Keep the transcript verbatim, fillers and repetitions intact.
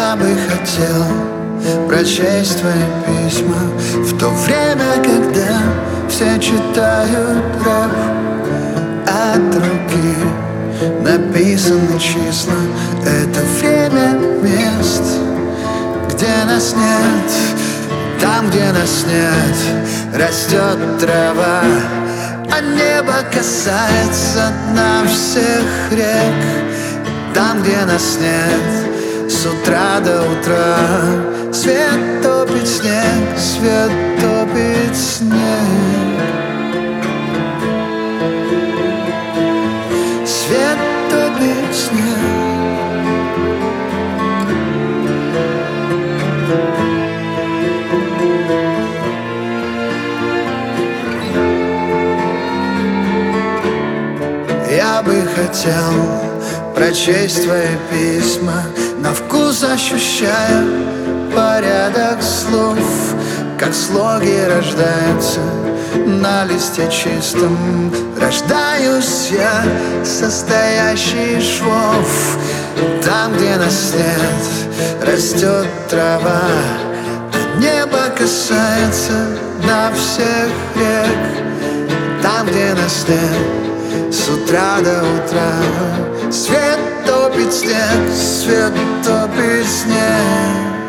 Я бы хотел прочесть твои письма в то время, когда все читают рэп от руки. Написаны числа, это время мест, где нас нет. Там, где нас нет, растет трава, а небо касается дна всех рек. Там, где нас нет, с утра до утра свет топит снег, свет топит снег. Свет топит снег. Я бы хотел прочесть твои письма, на вкус ощущая порядок слов, как слоги рождаются на листе чистом. Рождаюсь я, состоящий из швов. Там, где нас нет, растет трава, а небо касается на всех рек. Там, где нас нет, с утра до утра свет топит снег, свет топит снег.